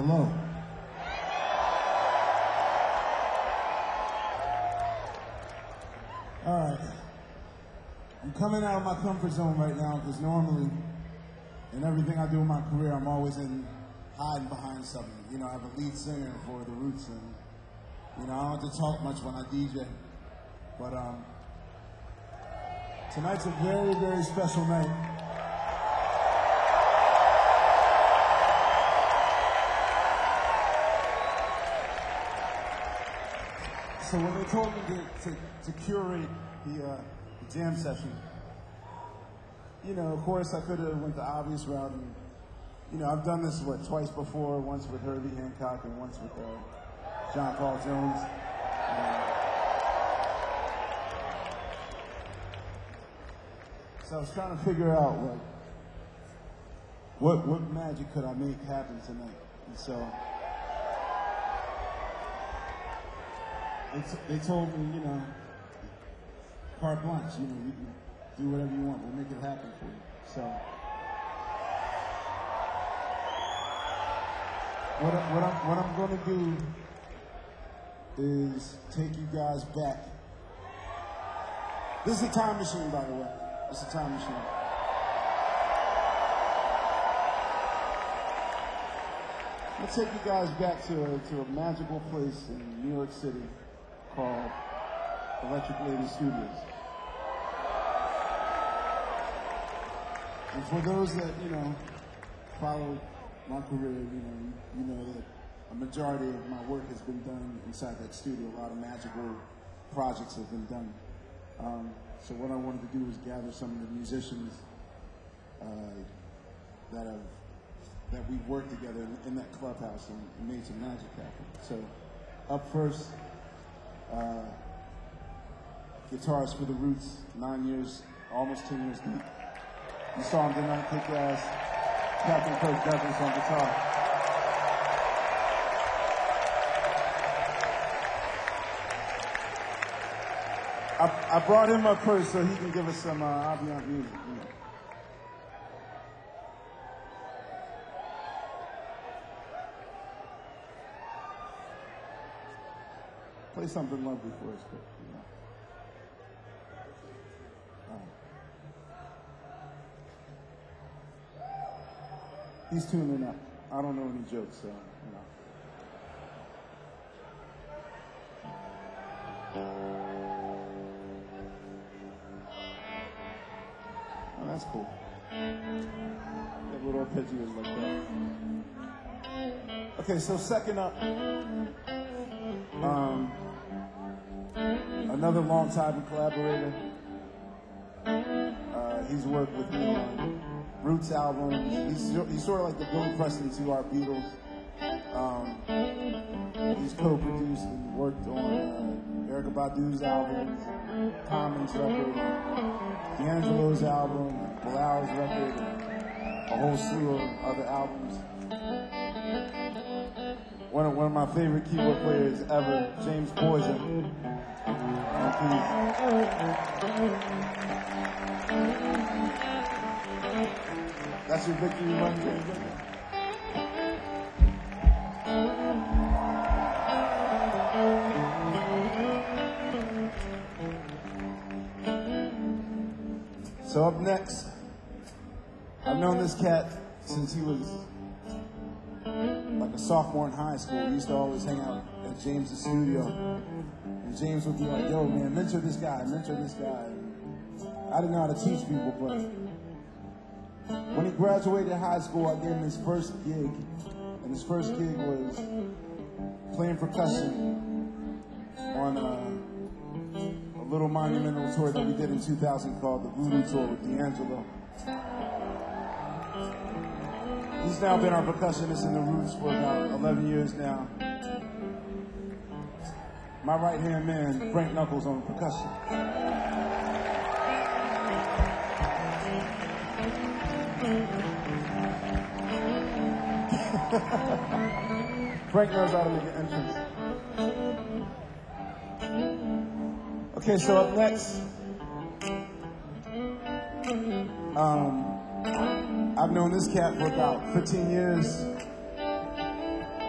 Hello. All right. I'm coming out of my comfort zone right now because normally, in everything I do in my career, I'm always hiding behind something. You know, I have a lead singer for The Roots, and you know, I don't have to talk much when I DJ. But tonight's a very, very special night. So when they told me to curate the jam session, you know, of course I could have went the obvious route, and you know, I've done this twice before, once with Herbie Hancock and once with John Paul Jones. So I was trying to figure out what magic could I make happen tonight, and so. They told me, you know, carte blanche, you know, you can do whatever you want, we'll make it happen for you. So, what I'm going to do is take you guys back. This is a time machine, by the way. It's a time machine. Let's take you guys back to a magical place in New York City called Electric Lady Studios. And for those that, you know, follow my career, you know that a majority of my work has been done inside that studio. A lot of magical projects have been done. So what I wanted to do was gather some of the musicians that we've worked together in that clubhouse and made some magic happen. So up first, guitarist for The Roots, 9 years, almost 10 years deep. You saw him tonight, kick ass. Captain Kirk Douglas on guitar. I brought him up first so he can give us some ambient music. You know. Play something lovely for us, but, you know. He's tuning up. I don't know any jokes, so, you know. Oh, that's cool. That little arpeggios like that. Okay, so second up, another long-time collaborator. He's worked with me on Roots albums. He's sort of like the Billy Preston to our Beatles. He's co-produced and worked on Erykah Badu's albums, Common's record, D'Angelo's album, Bilal's record, and a whole slew of other albums. One of my favorite keyboard players ever, James Borgia. That's your victory run, James. So up next, I've known this cat since he was like a sophomore in high school. We used to always hang out at James's studio. And James would be like, yo, man, mentor this guy. And I didn't know how to teach people, but when he graduated high school, I gave him his first gig. And his first gig was playing percussion on a little monumental tour that we did in 2000 called the Voodoo Tour with D'Angelo. He's now been our percussionist in The Roots for about 11 years now. My right-hand man, Frank Knuckles, on percussion. Frank knows how to make an entrance. Okay, so up next, I've known this cat for about 15 years.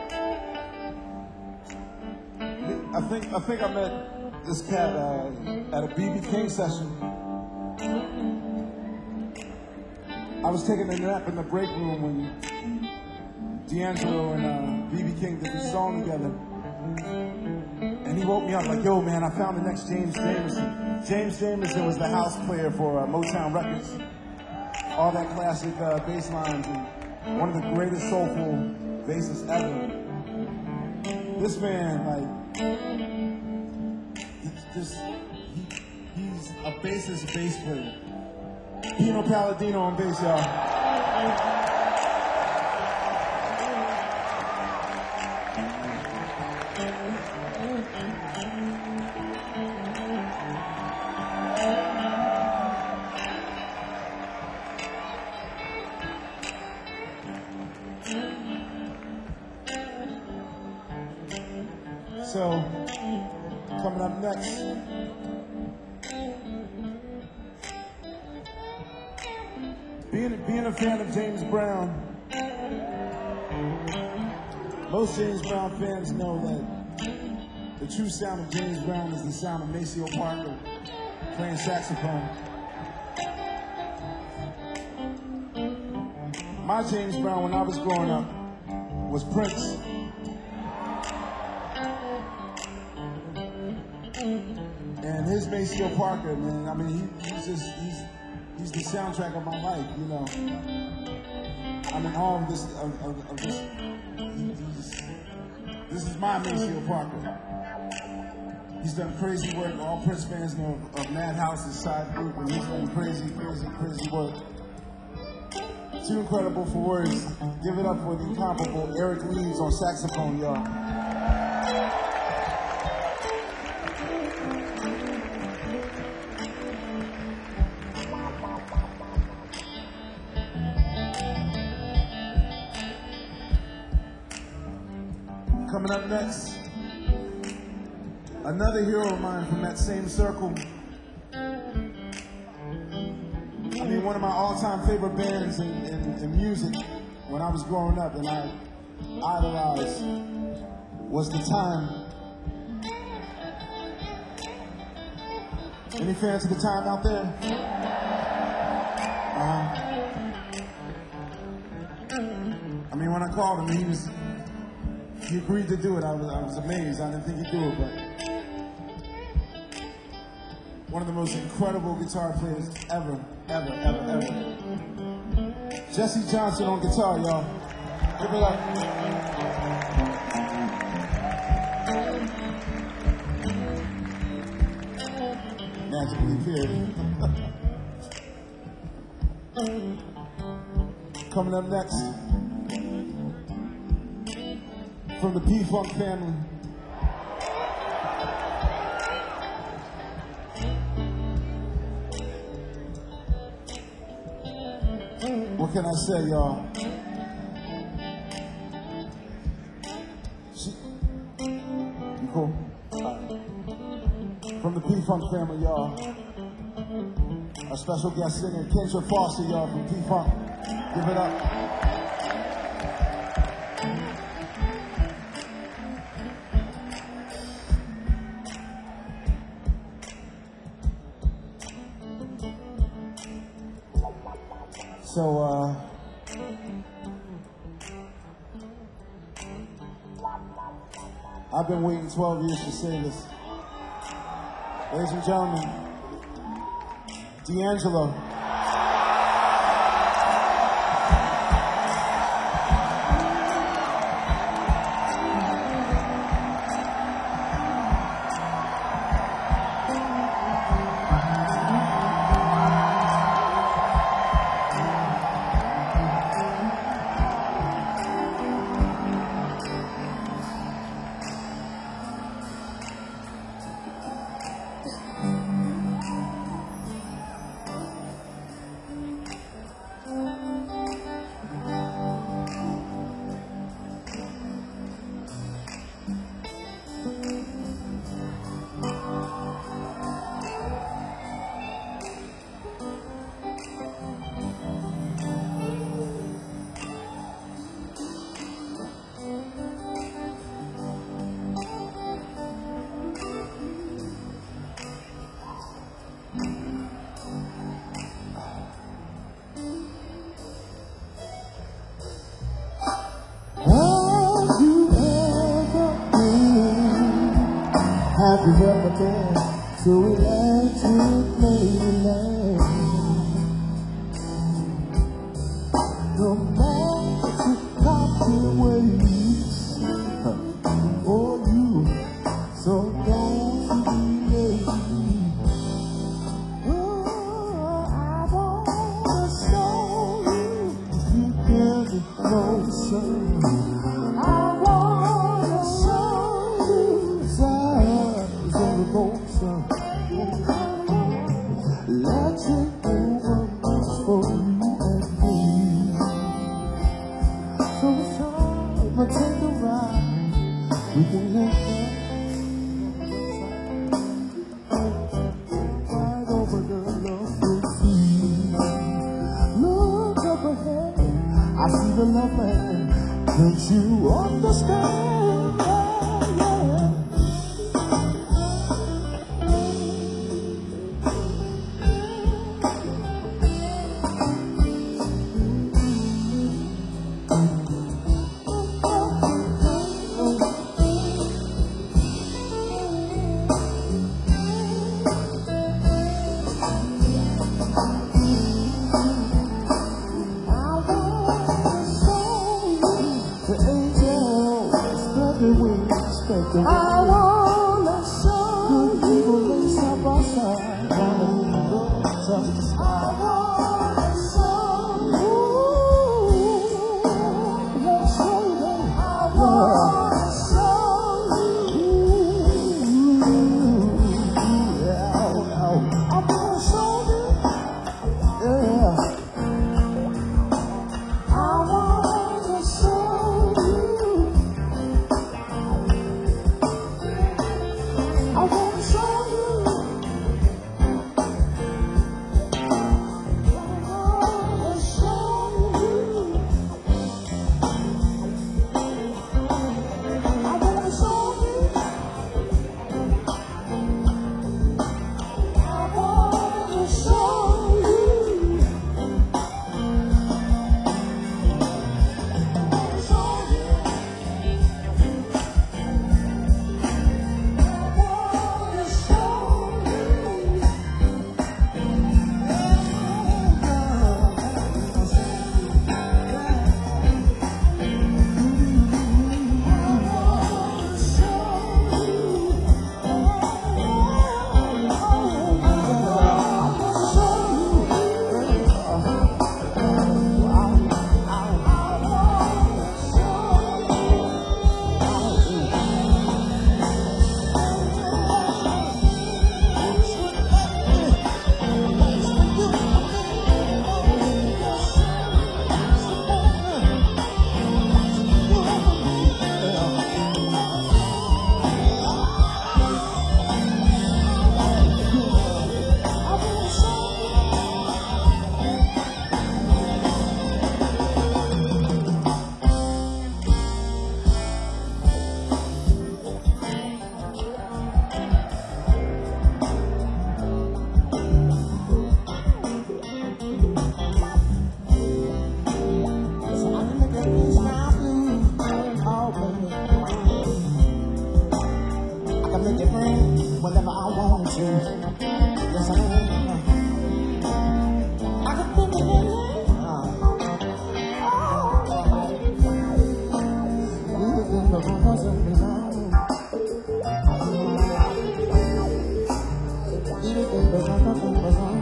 think I met this cat at a BB King session. I was taking a nap in the break room when D'Angelo and BB King did this song together. And he woke me up like, yo, man, I found the next James Jamerson. James Jamerson was the house player for Motown Records. All that classic bass lines and one of the greatest soulful bassists ever. This man, he's a bassist bass player. Pino Palladino on bass, y'all. So, coming up next, being a fan of James Brown, most James Brown fans know that the true sound of James Brown is the sound of Maceo Parker playing saxophone. My James Brown when I was growing up was Prince. And his Maceo Parker, man, I mean, he's the soundtrack of my life, you know. I'm in awe of this, this is my Maceo Parker. He's done crazy work. All Prince fans know of Madhouse's side group, and he's done crazy work. Too incredible for words. Give it up for the incomparable Eric Leeds on saxophone, y'all. Coming up next, another hero of mine from that same circle. I mean, one of my all-time favorite bands in music when I was growing up and I idolized was The Time. Any fans of The Time out there? I mean, when I called him, he agreed to do it. I was amazed. I didn't think he'd do it, but one of the most incredible guitar players ever. Jesse Johnson on guitar, y'all. Give it up. Magically appeared. Coming up next, from the P-Funk family. What can I say, y'all? You cool? From the P-Funk family, y'all. Our special guest singer, Kendra Foster, y'all, from P-Funk. Give it up. So, I've been waiting 12 years to say this. Ladies and gentlemen, D'Angelo. happy repetition, so electric Maryland. The magic coffee waits for you, so don't be late. Oh, I wanna show you, you can be closer. I wanna show you signs of emotion. Let's take over for you and me. So time, but take a ride. We can let right over the lovely sea. Look up ahead, I see the love land. Don't you understand? Yeah. I wanna show good people lay side by side. I wanna show you. Let's show them. I wanna show you. Yeah, I wanna show you. Yeah. I wanna show you. I wanna show you. Whenever I want to, yes I am. I can put it in there. Leave it in the corners of me now. Leave it in the corners of me now.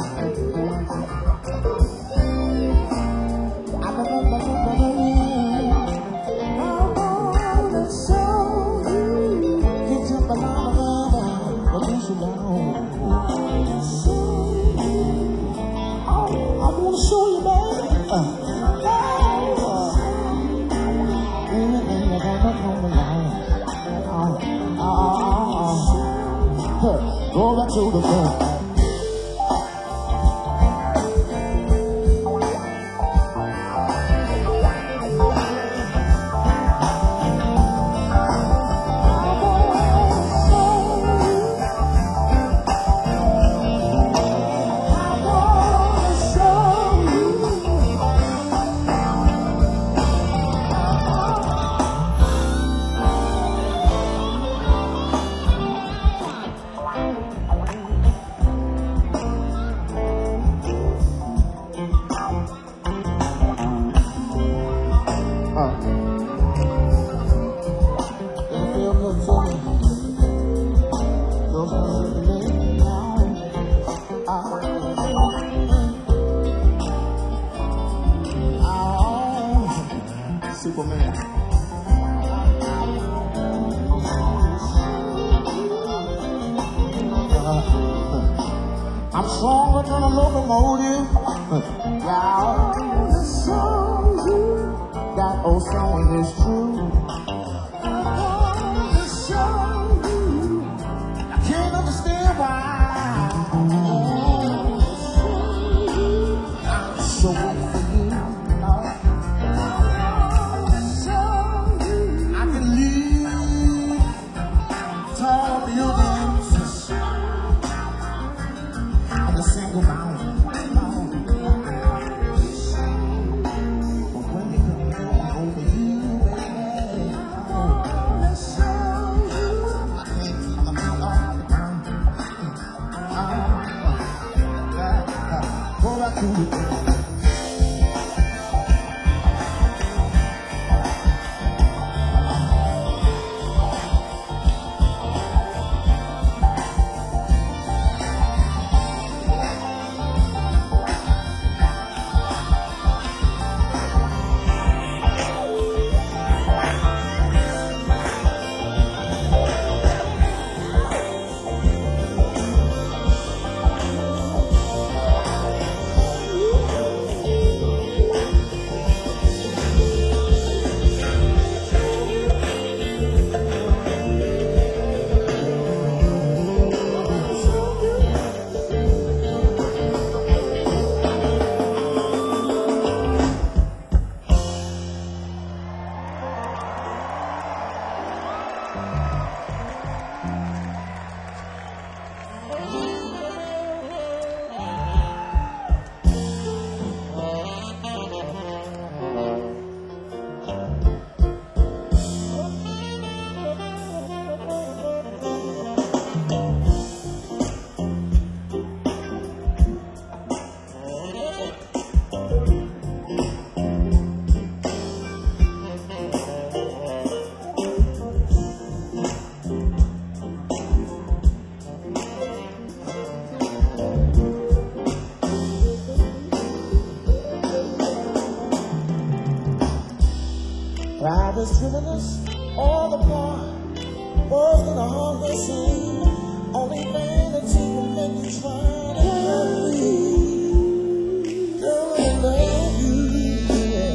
Go back to the phone. Superman. I'm stronger than a locomotive. Yeah, the song that old song is true. The song I can't understand why. I'm so for you. I can leave tall buildings on a single mountain. But when they come over you, baby, I can't keep them out on the ground. Go back to the pride is killing us all apart. Both in a hunger scene. Only vanity will make you try to love me. Girl, I love you, yeah.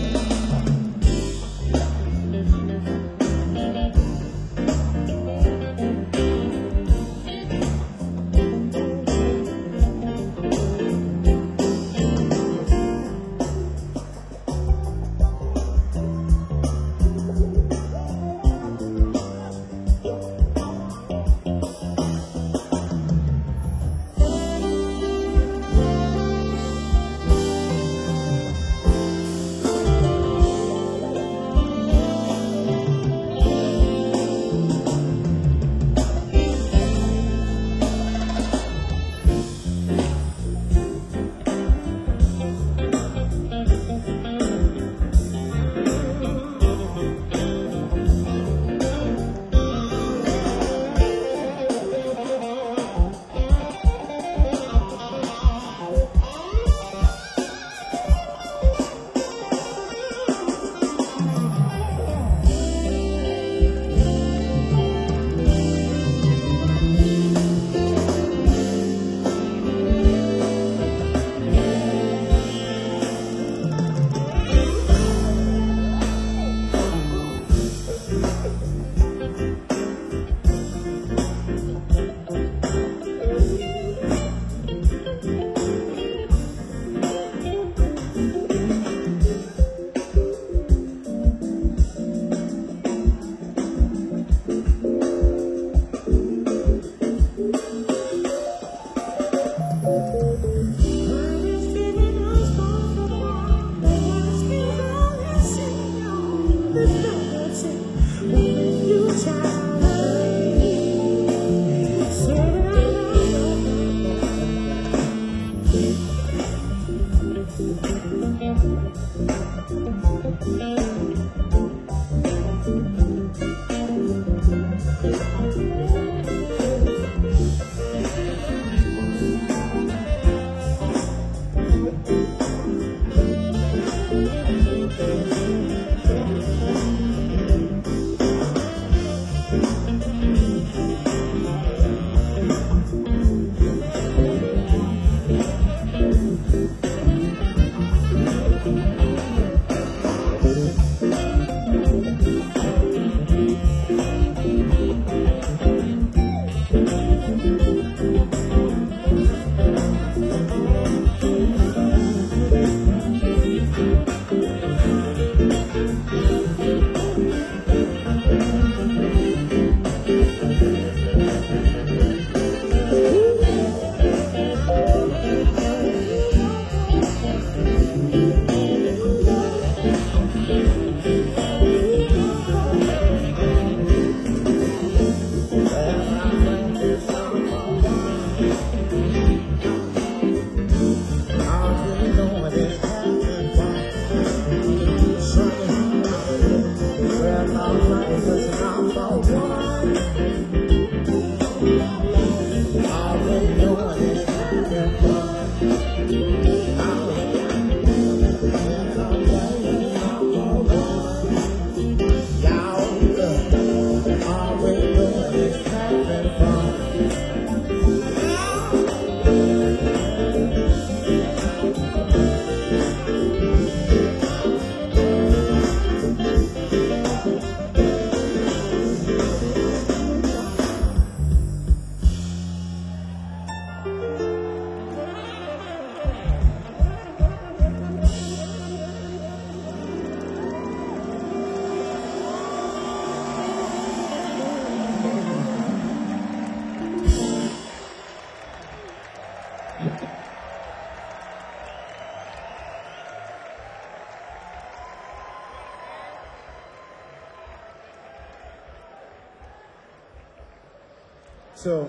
So,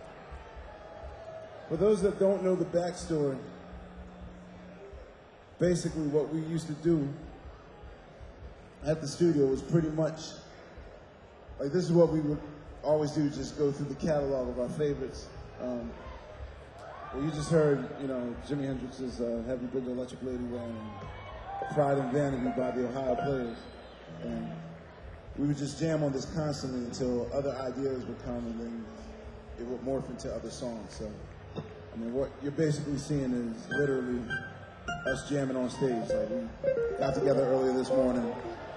for those that don't know the backstory, basically what we used to do at the studio was pretty much, like this is what we would always do, just go through the catalog of our favorites. Well, you just heard, you know, Jimi Hendrix's Heavy Boogie Electric Ladyland and Pride and Vanity by the Ohio Players. And we would just jam on this constantly until other ideas would come and then it would morph into other songs. So, I mean, what you're basically seeing is literally us jamming on stage. Like, we got together earlier this morning.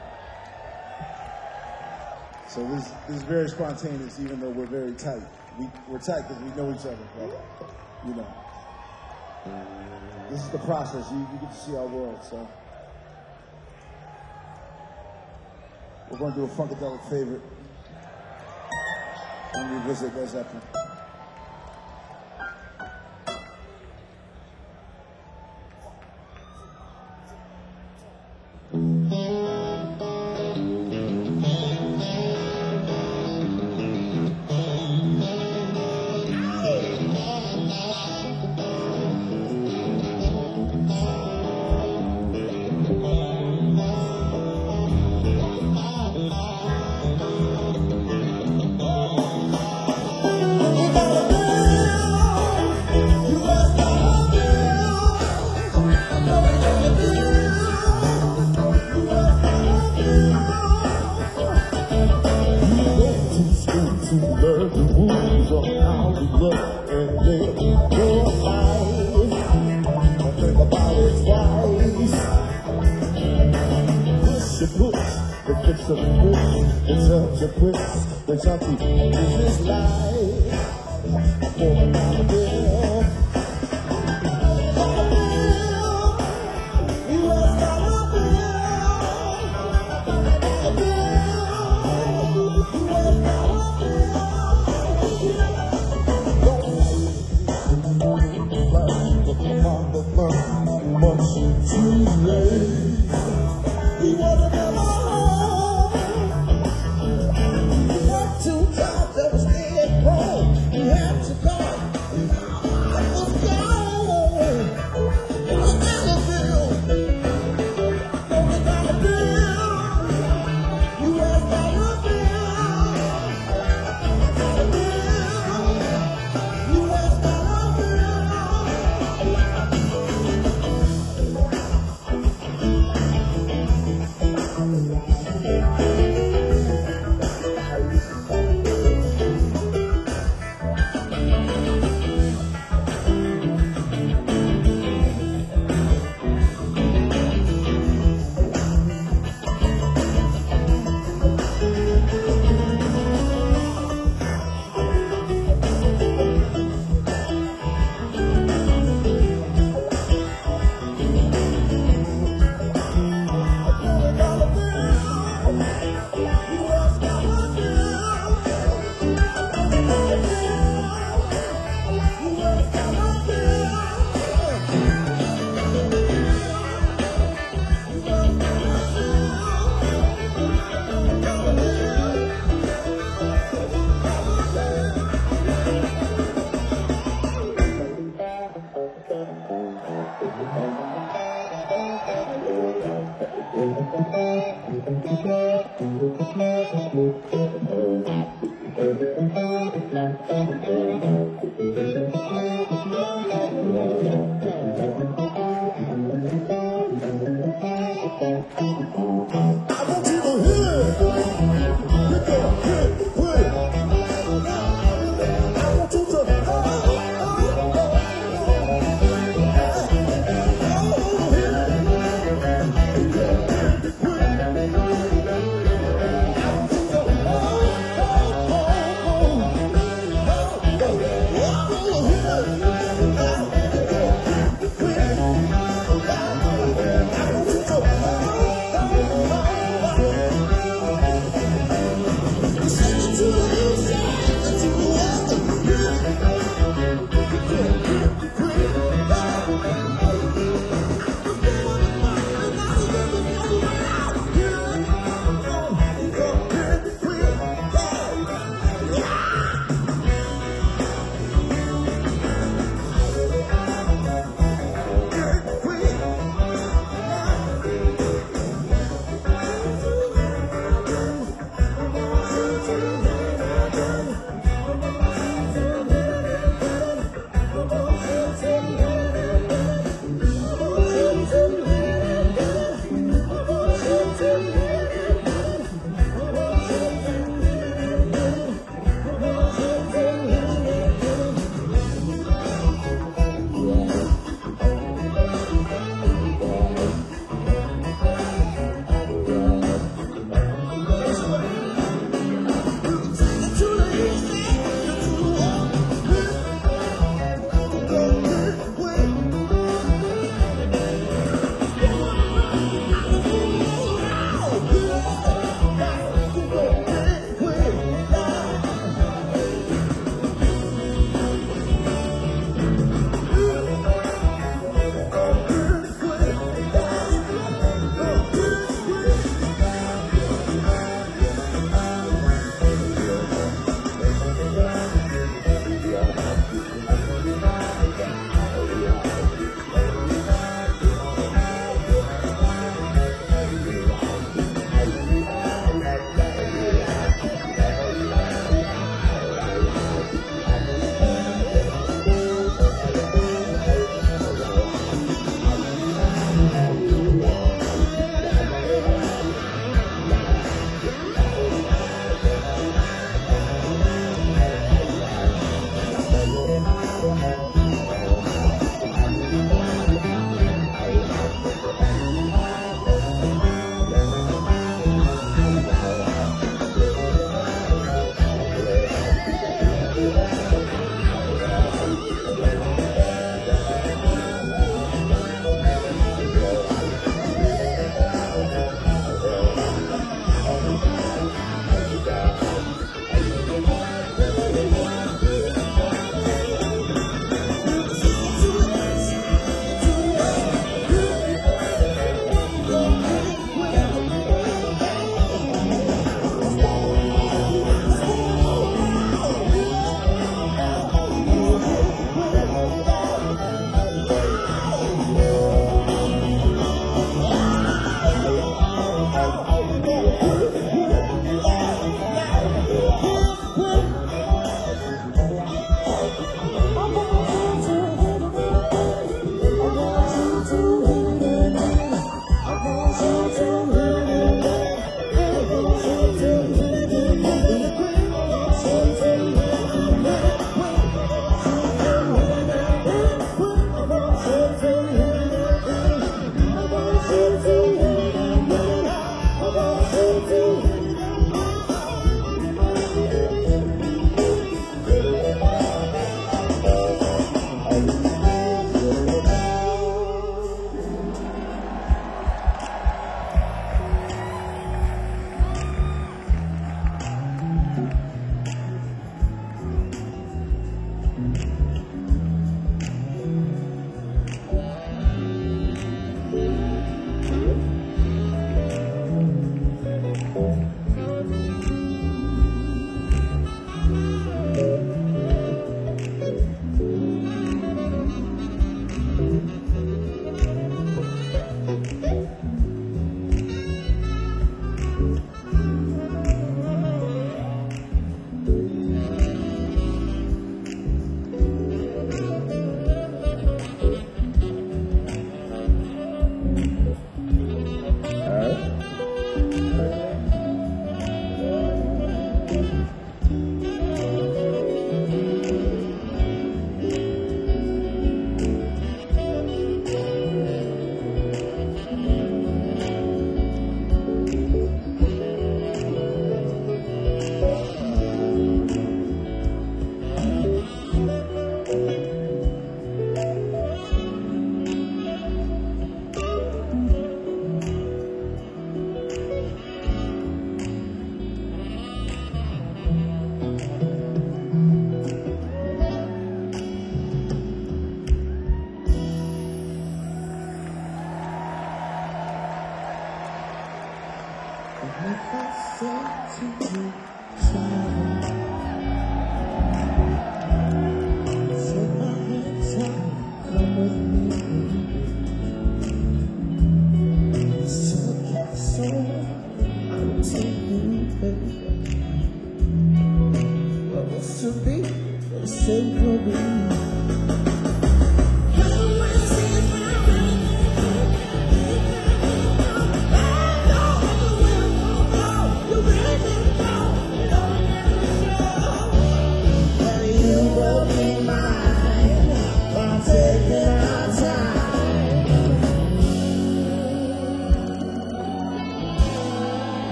So this is very spontaneous, even though we're very tight. We're tight because we know each other, right? You know. This is the process. You get to see our world, so. We're going to do a Funkadelic favorite when we visit Led Zeppelin.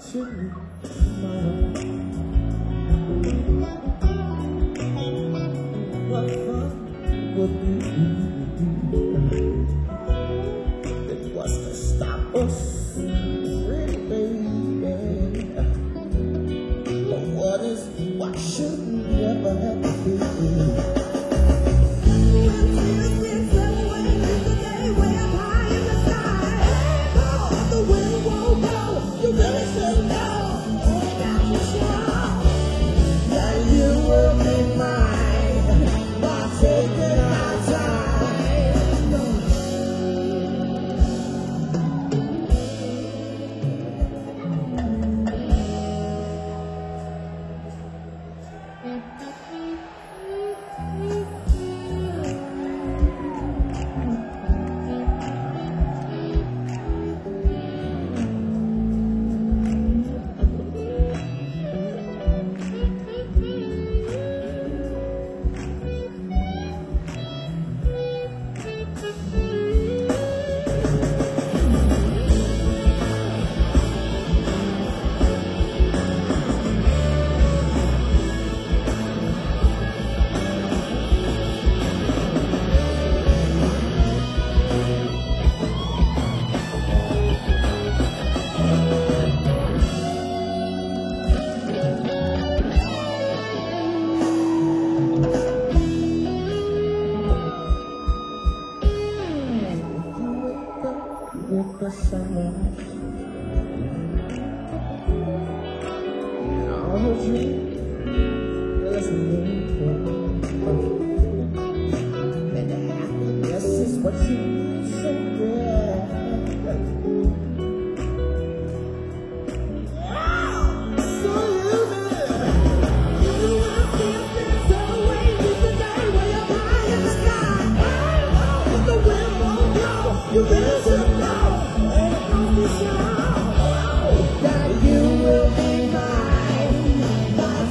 should what fun would it was to stop us, really, baby. But what shouldn't ever have to be? With the sunrise, all the dreams, listening and the happiness is what you need, so yeah. You really should know, ain't no that you will be mine.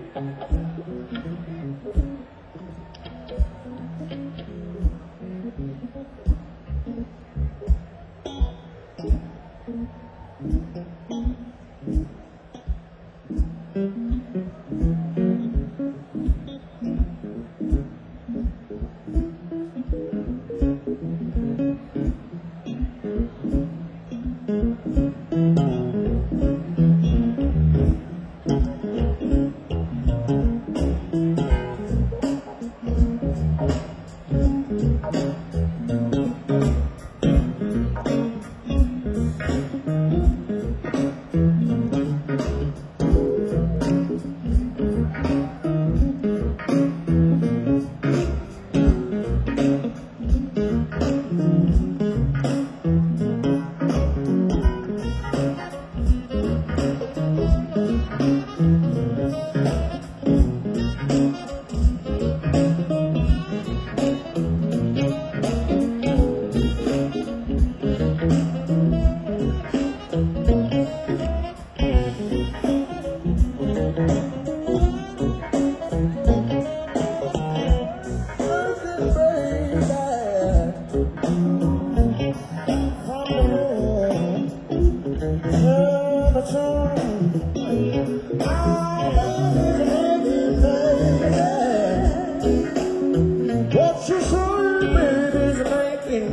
What you say, baby, is making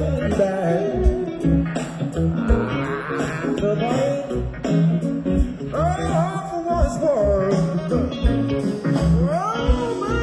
baby. The way oh, was worth. Oh,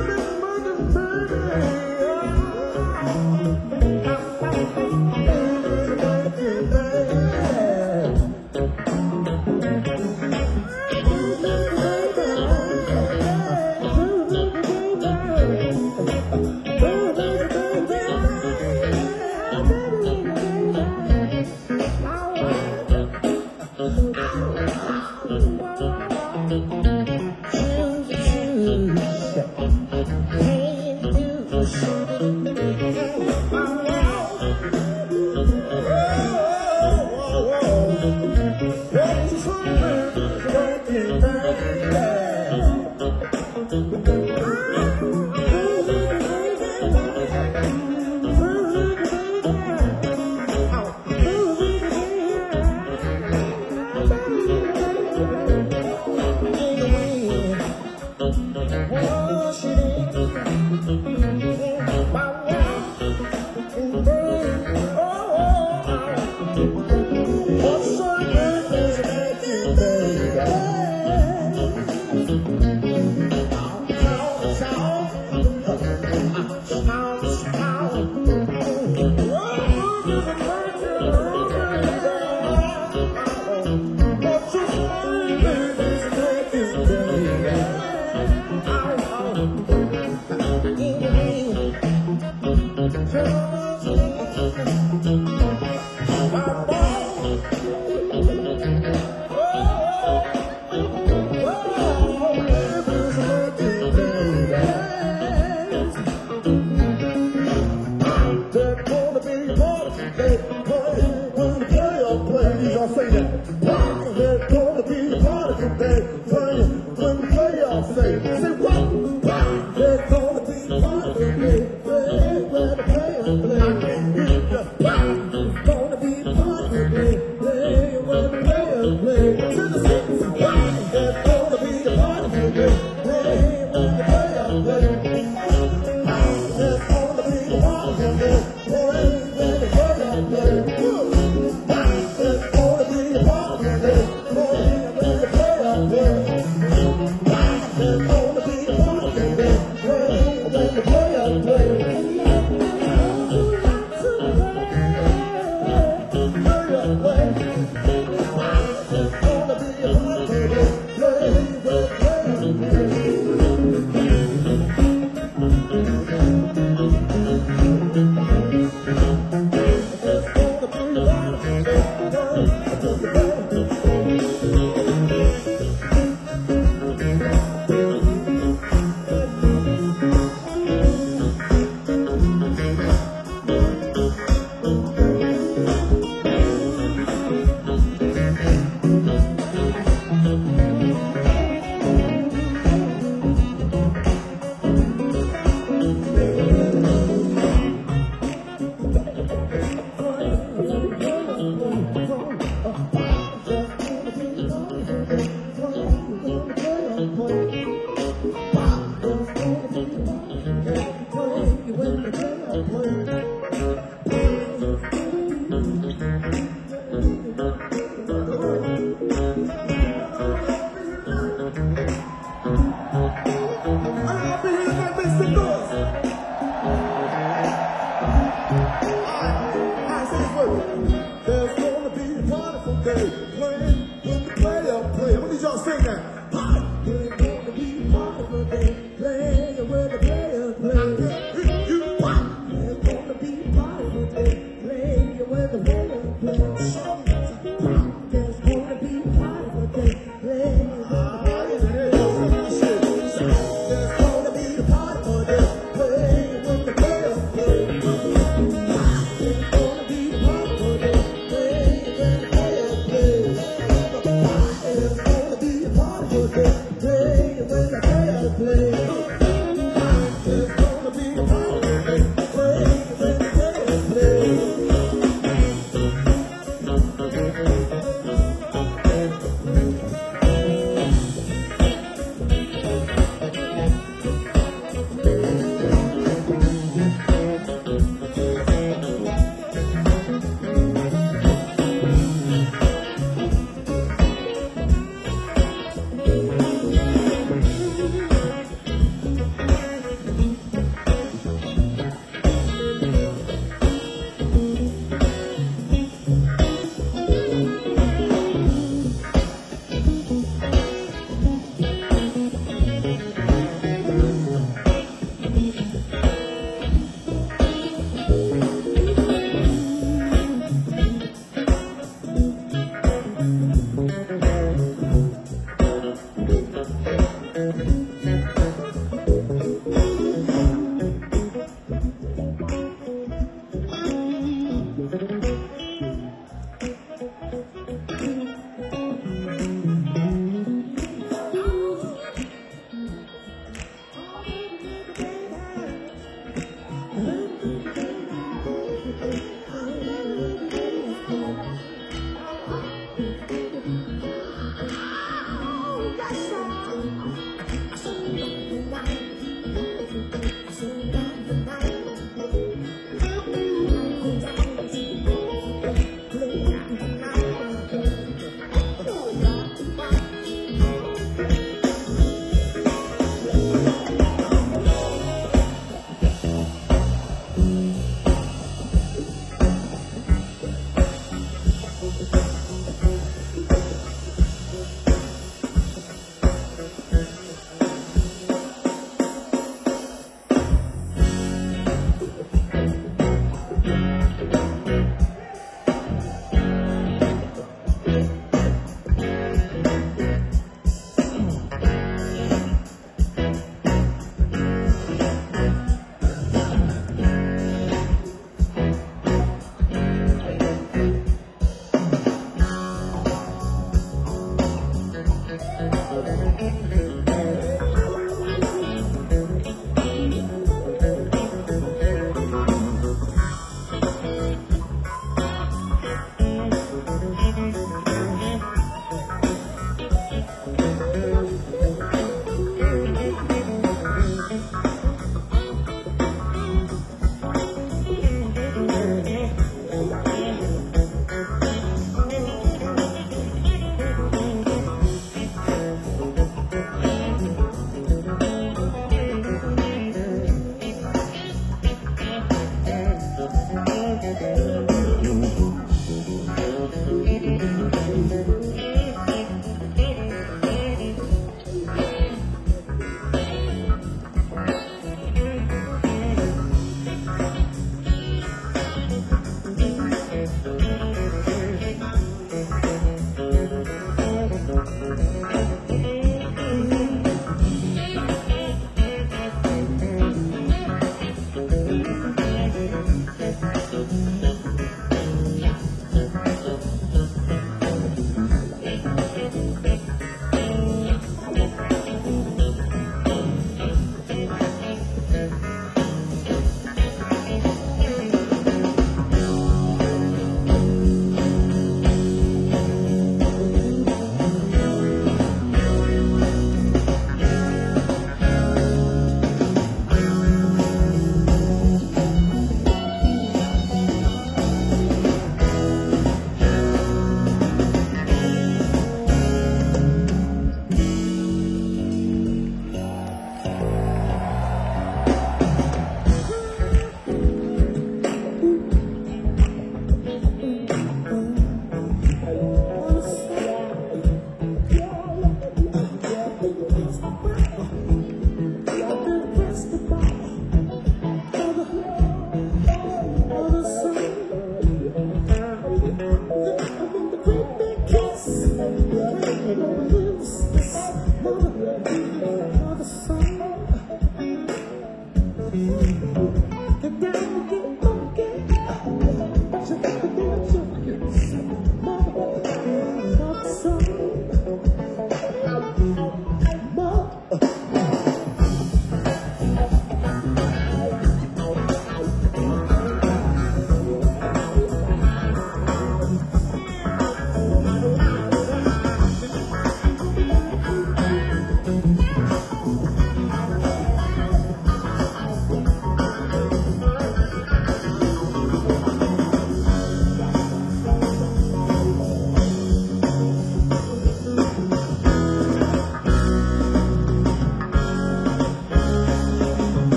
play. There's gonna be a holiday, praise and play.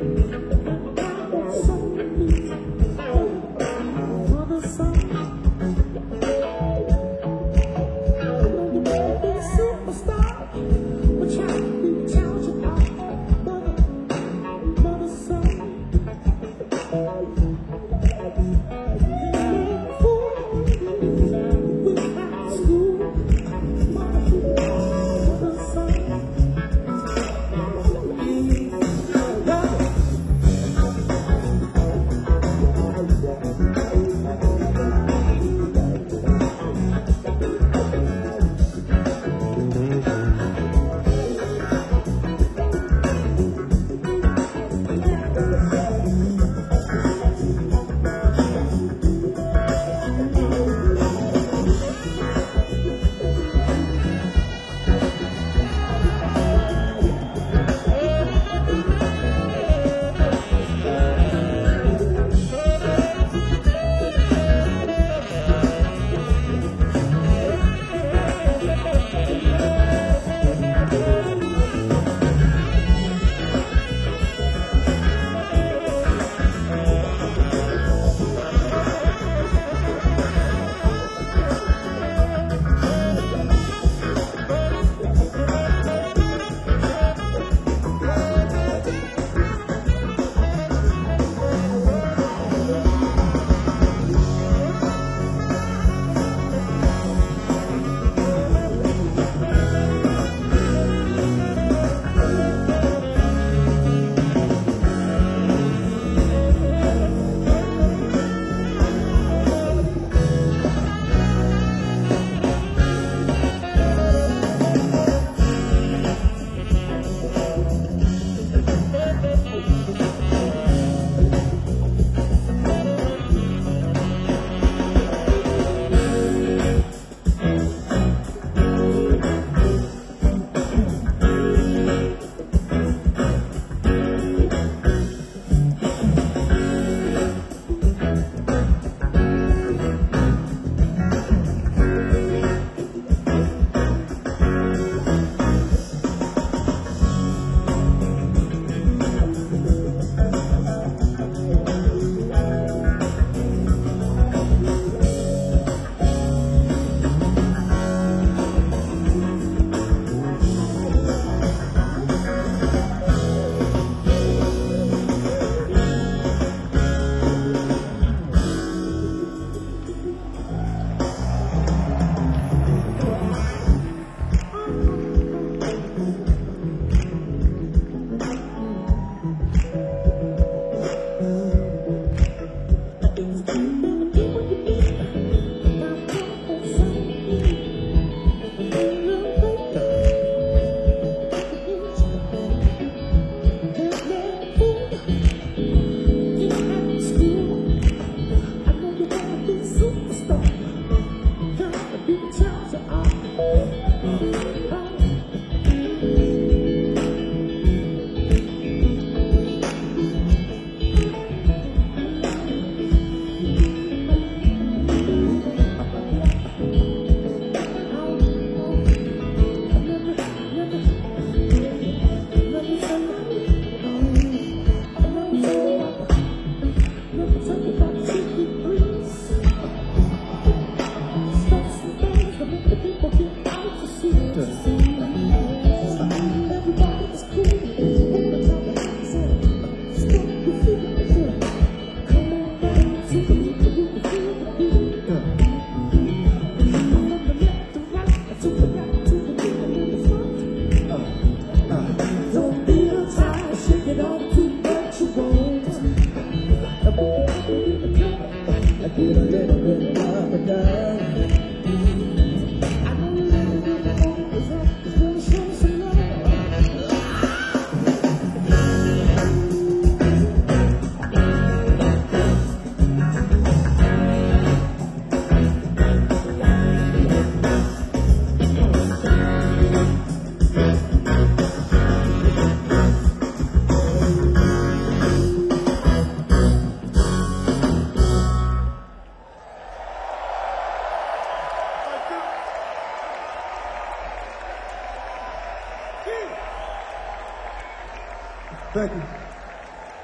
Thank you.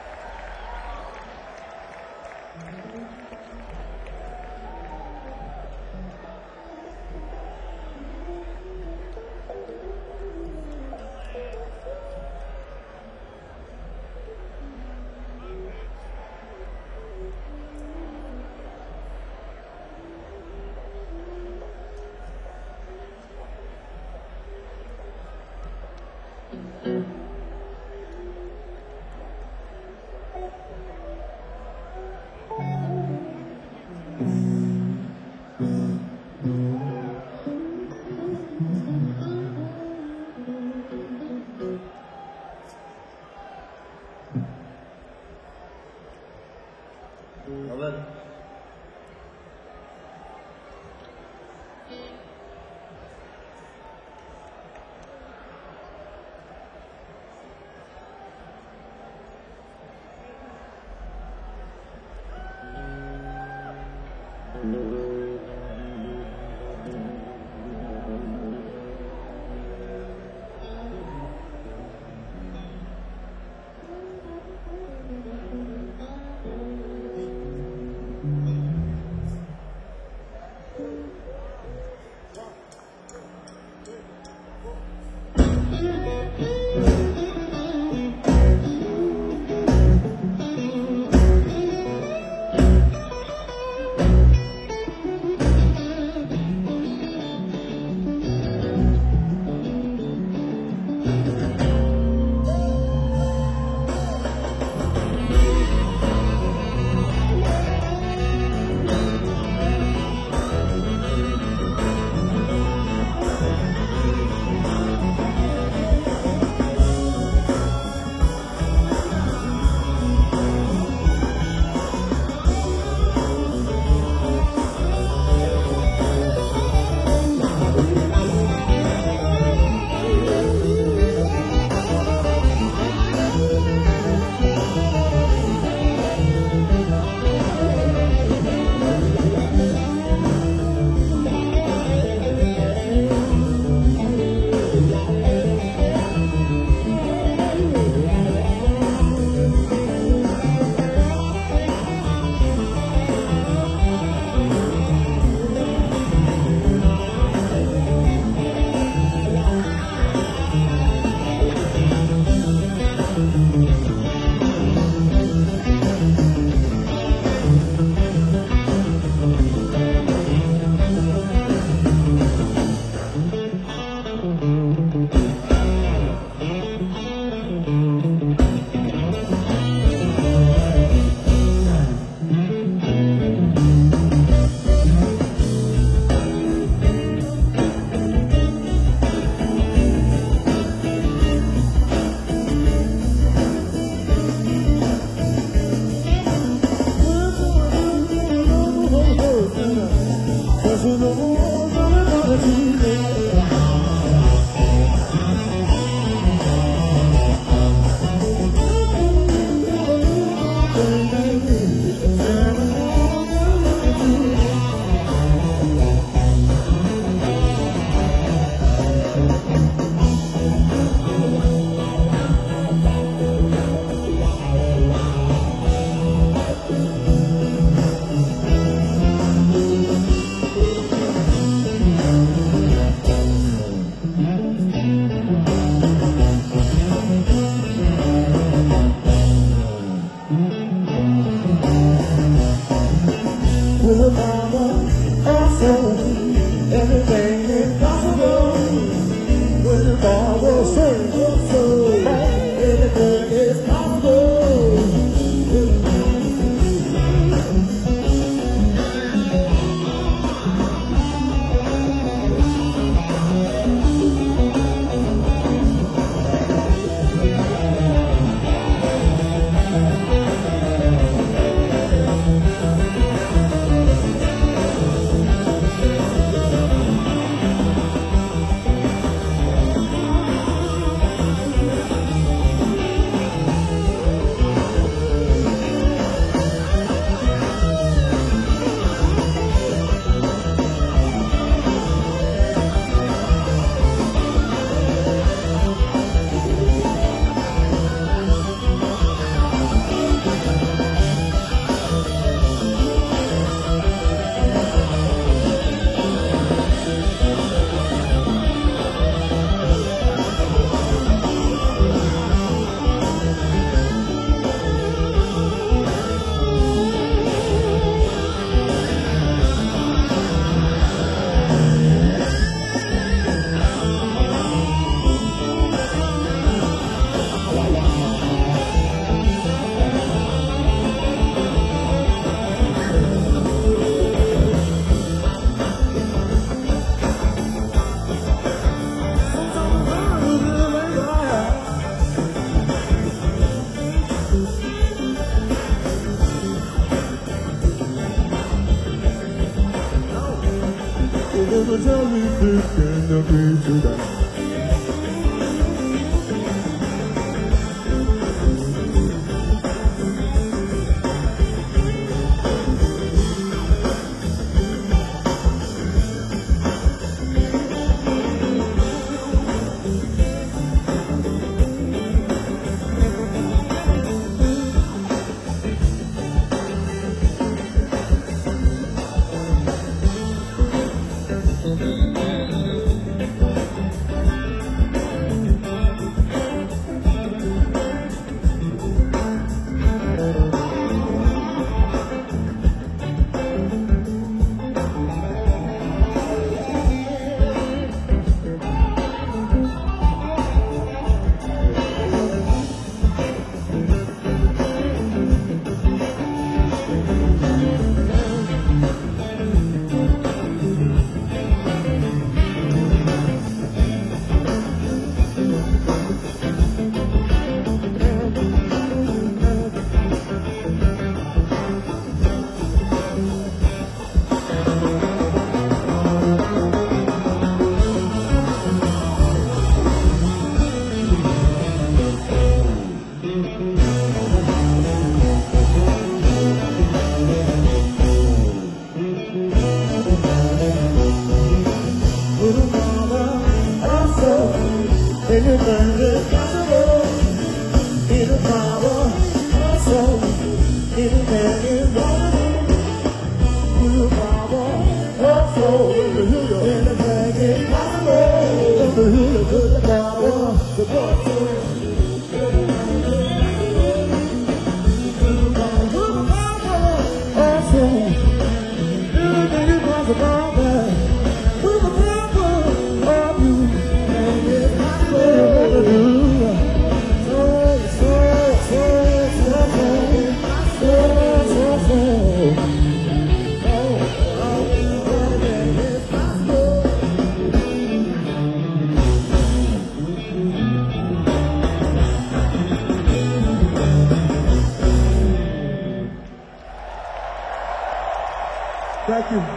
Thank you.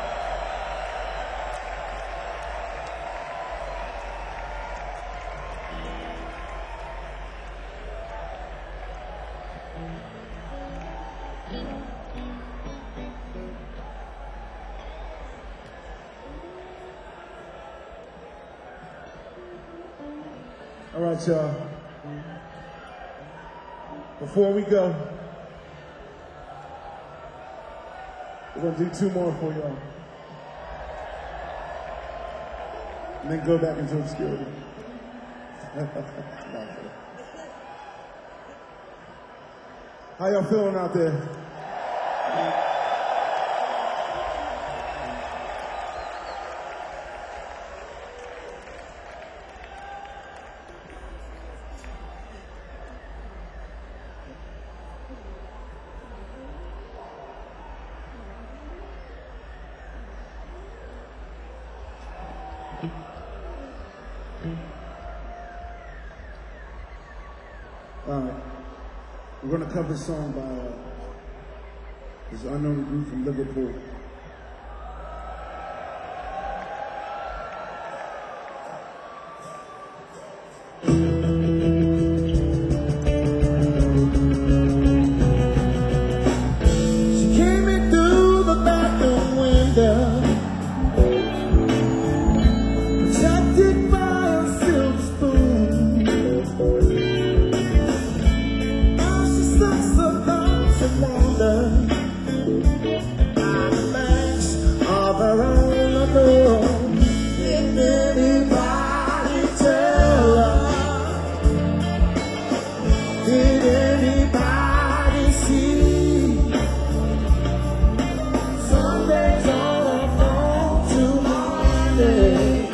All right, y'all. Before we go, we're gonna do two more for y'all. And then go back into obscurity. How y'all feeling out there? All right. We're going to cover a song by this unknown group from Liverpool. She came in through the bathroom window, protected by a silver spoon. Now she sucks up lungs and wonder by the banks of her own lagoon. Did anybody tell her? Did anybody see? Sundays on her phone to Monday,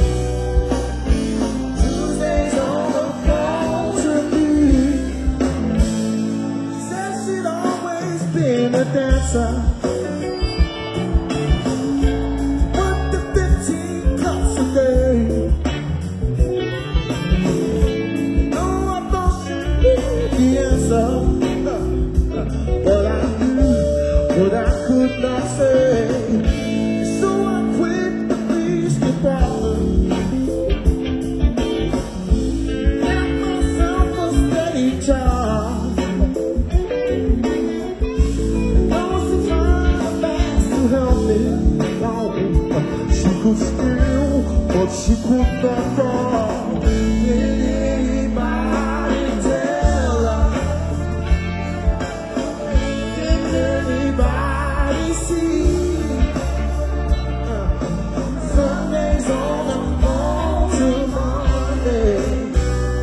Tuesdays on the phone to me. She said she'd always been a dancer, worked the 15 cups a day. No, I thought she knew the answer, but I knew what I could not say. So I quit the police department, got myself a steady job. Those who tried her best to help me, no, she could steal, but she could not rob. Did anybody tell her? Did anybody see? Sundays on the phone to Monday,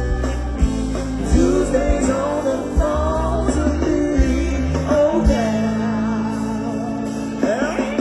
Tuesdays on the phone to me. Oh yeah, yeah.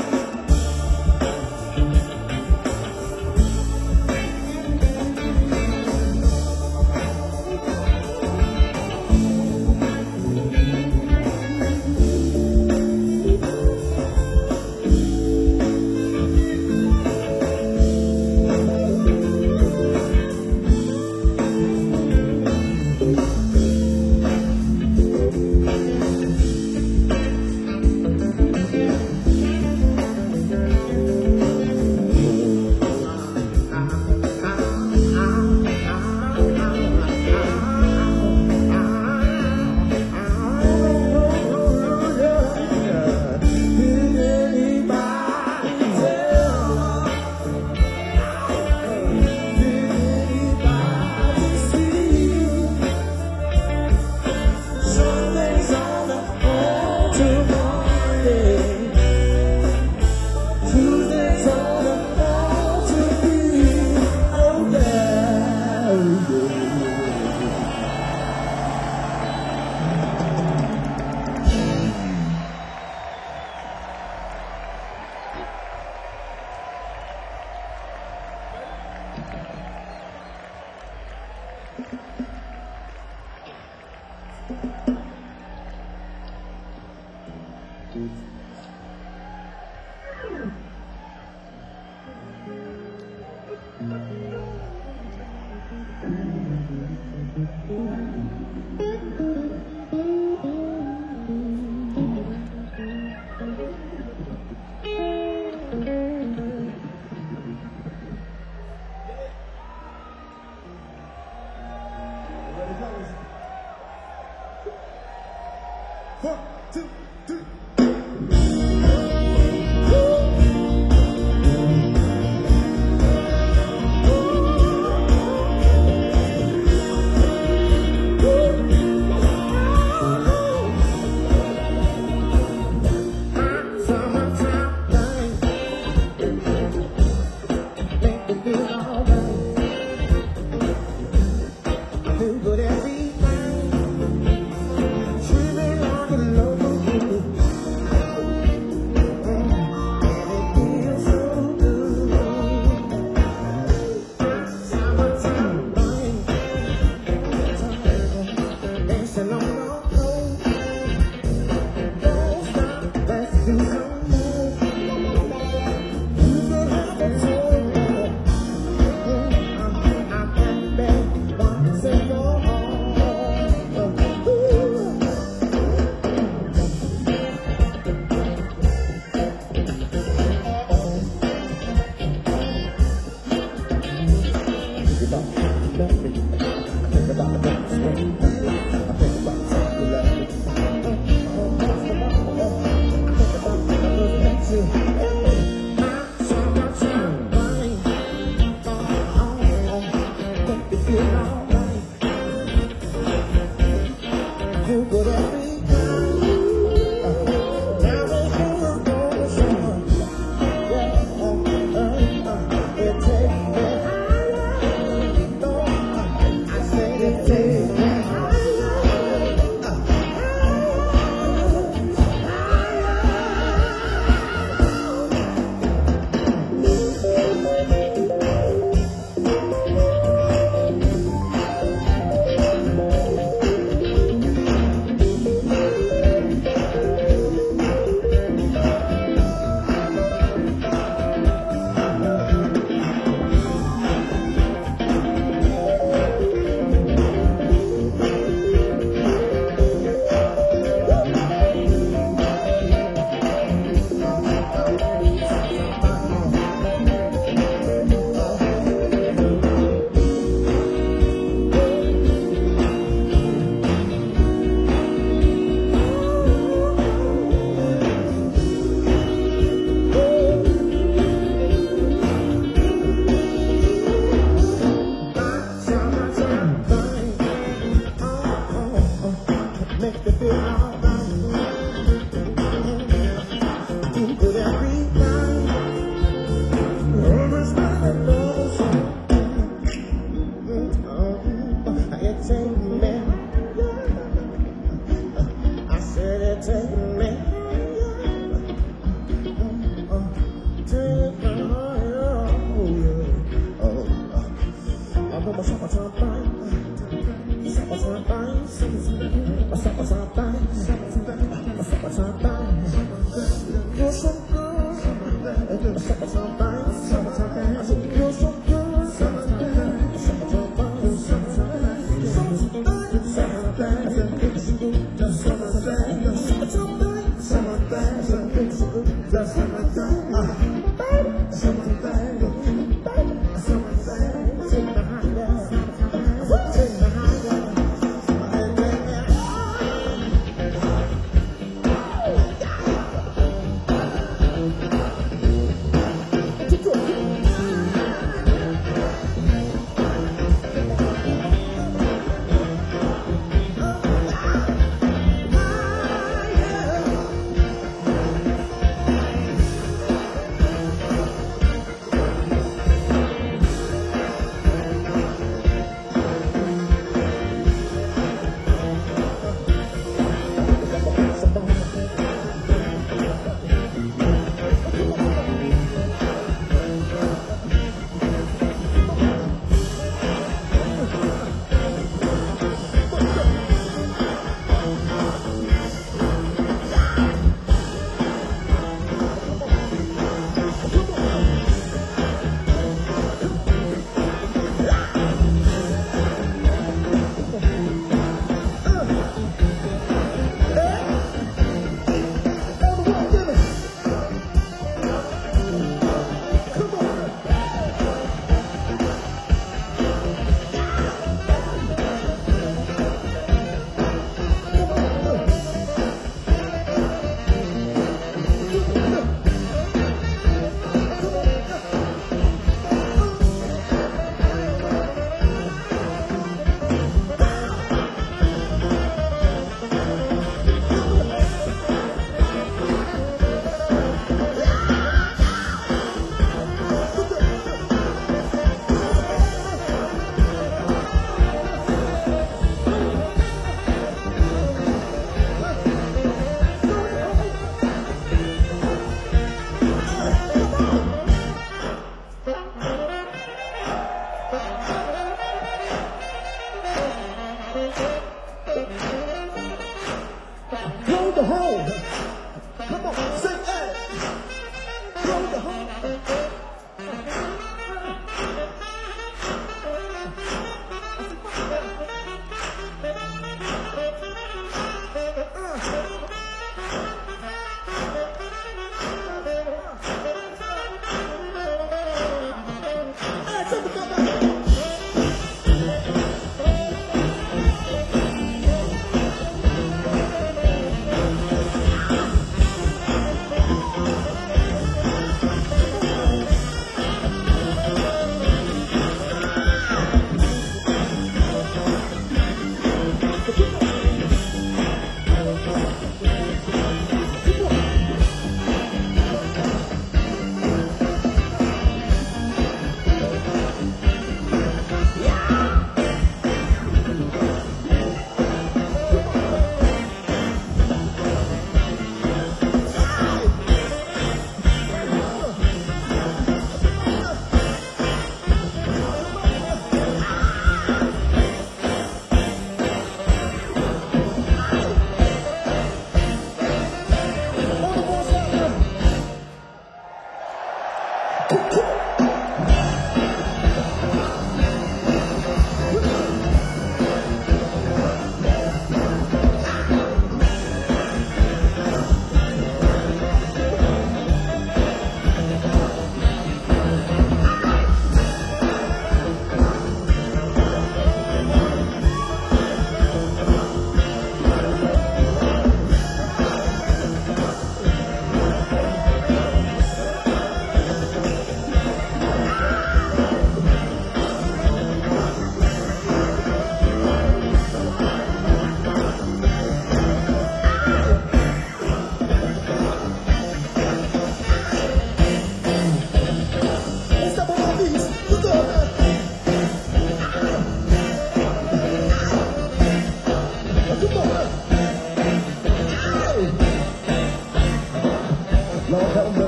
1, 2, 3.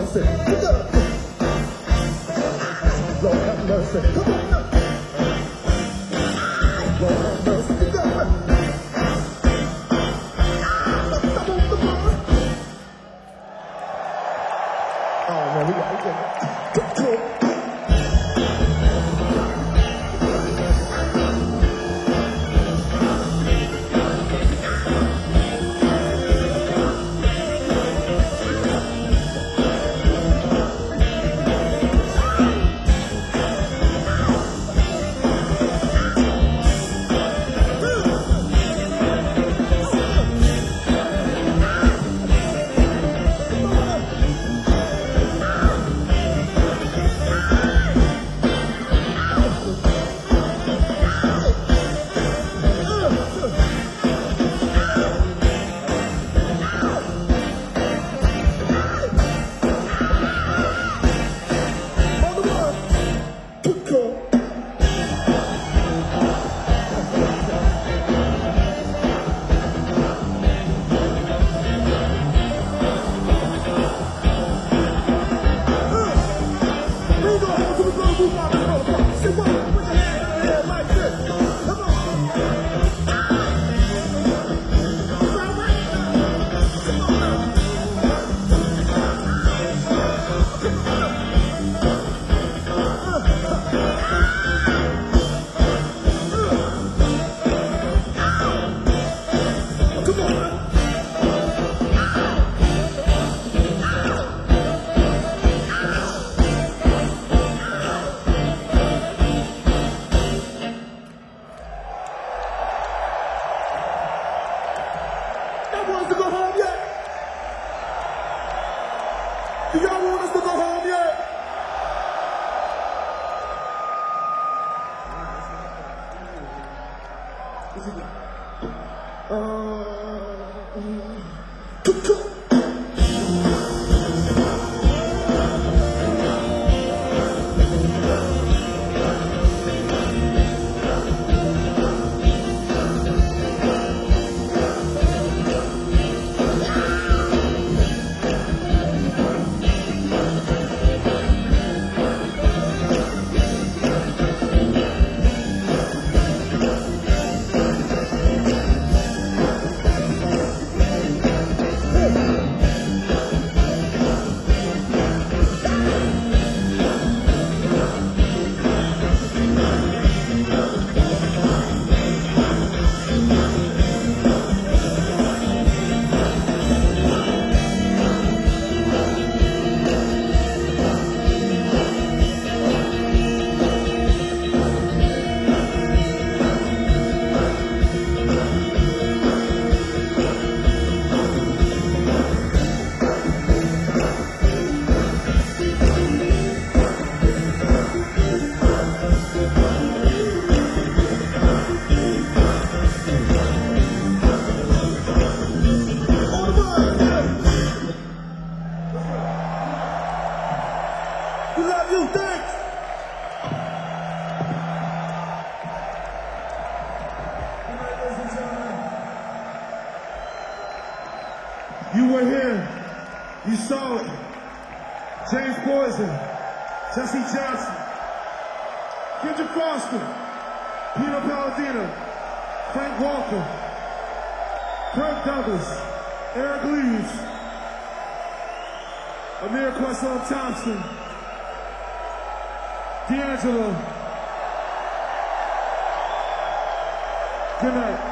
mercy. Lord have mercy. Come on now. Lord have mercy. Come on. Oh man, we got it. Do y'all want us to go home yet? We love you, thanks. You were here. You saw it. James Poison, Jesse Johnson, Kendrick Foster, Peter Palladino, Frank Walker, Kirk Douglas, Eric Leeds, Amir Questlove Thompson, D'Angelo. Good night.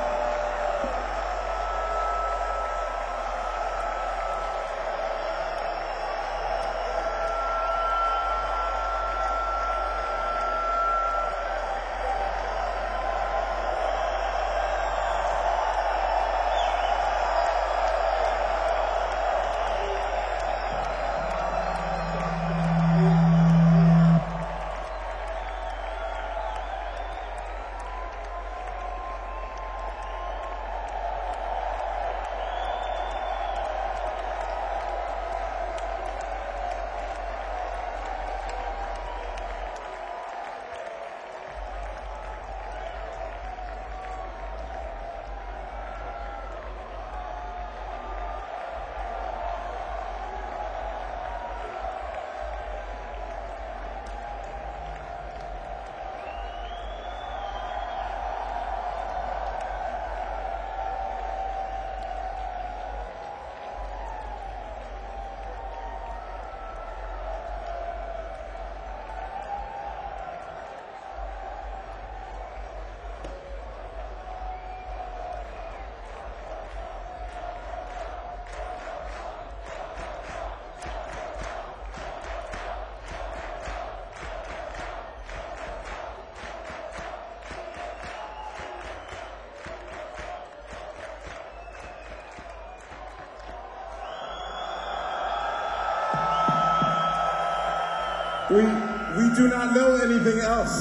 We do not know anything else.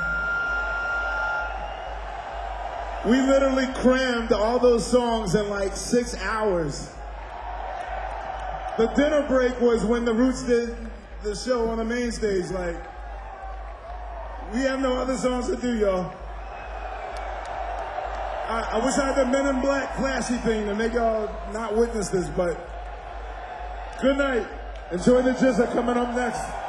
We literally crammed all those songs in like 6 hours. The dinner break was when the Roots did the show on the main stage. Like, we have no other songs to do, y'all. I wish I had the Men in Black flashy thing to make y'all not witness this, but good night. Enjoy the Jizza coming up next.